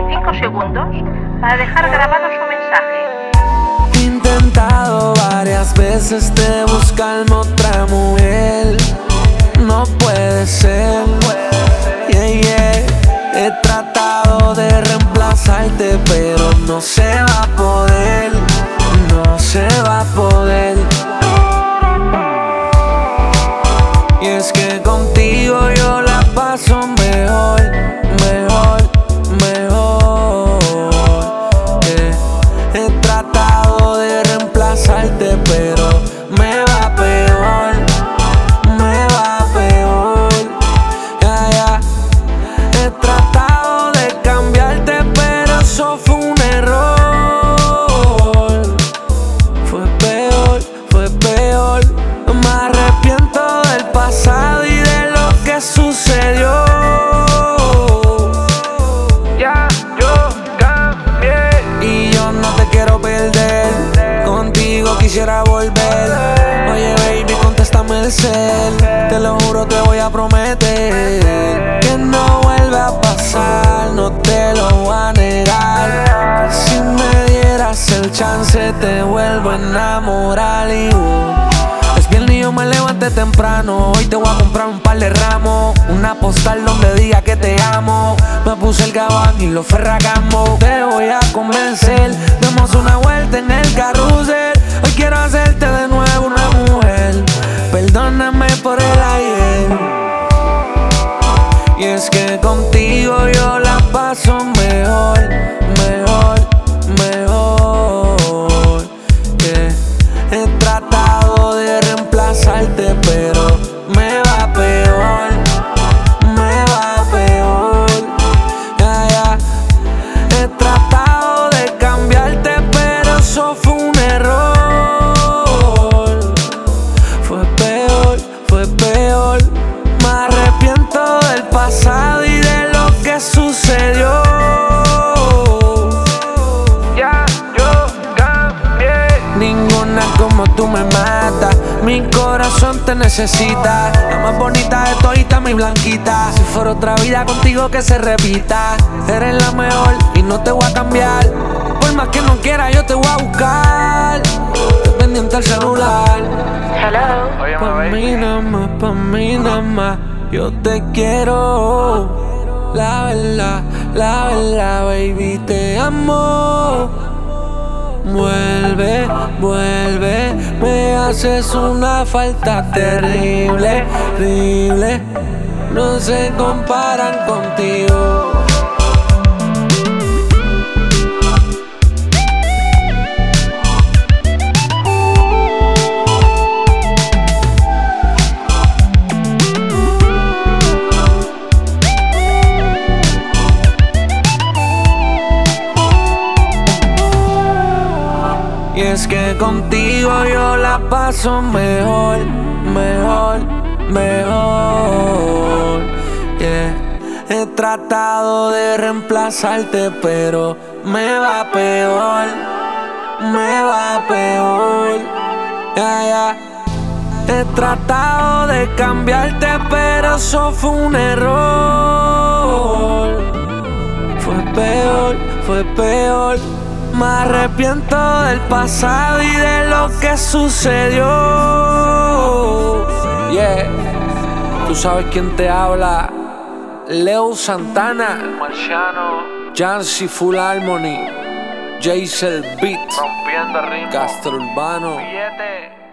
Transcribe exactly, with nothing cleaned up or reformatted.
cinco segundos para dejar grabado su mensaje. He intentado varias veces de buscarme otra mujer. No puede ser, yeah, yeah. He tratado de reemplazarte, pero no se va a poder, no se va a poder. Y es que contigo yo la paso mejor, mejor, mejor, yeah. He tratado de reemplazarte, pero me va peor, me va peor, yeah, yeah. He tratado de cambiarte, pero eso fue un error. Fue peor, fue peor. Me arrepiento del pasado y de lo que sucedió. Ya yo cambié y yo no te quiero perder. Contigo quisiera volver. Oye baby, contéstame el cel. Te lo juro, te voy a prometer que no vuelve a pasar, no te lo voy a negar. Que si me dieras el chance te vuelvo a enamorar y uh, es viernes y yo me levanté temprano. Hoy te voy a comprar un par de ramos, una postal donde diga que te amo. Me puse el gabán y los ferragamos. Te voy a convencer, demos una vuelta en el carrusel. Hoy quiero hacerte de nuevo una mujer. Perdóname por el ayer. Y es que contigo yo la paso mejor, mejor, mejor, yeah. He tratado de reemplazarte, pero me va peor, me va peor, yeah, yeah. He tratado de cambiarte, pero eso fue un error. Fue peor, fue peor. Me arrepiento del pasado y de lo que sucedió. Ya yo cambié. Ninguna como tú me mata. Mi corazón te necesita. La más bonita de todita, mi blanquita. Si fuera otra vida contigo que se repita. Eres la mejor y no te voy a cambiar. Por más que no quiera yo te voy a buscar. Estoy pendiente al celular. Hello. Pa' mí nada más, pa' mí nada más. Yo te quiero, la verdad, la verdad, baby, te amo. Vuelve, vuelve, me haces una falta terrible, terrible. No se comparan contigo. Y es que contigo yo la paso mejor, mejor, mejor, yeah. He tratado de reemplazarte, pero me va peor, me va peor, yeah, yeah. He tratado de cambiarte, pero eso fue un error. Fue peor, fue peor. Me arrepiento del pasado y de lo que sucedió. Yeah, tú sabes quién te habla. Leo Santana, Marciano, Jancy Full Harmony, Jace el Beat, rompiendo ritmo. Castro Urbano. Billete.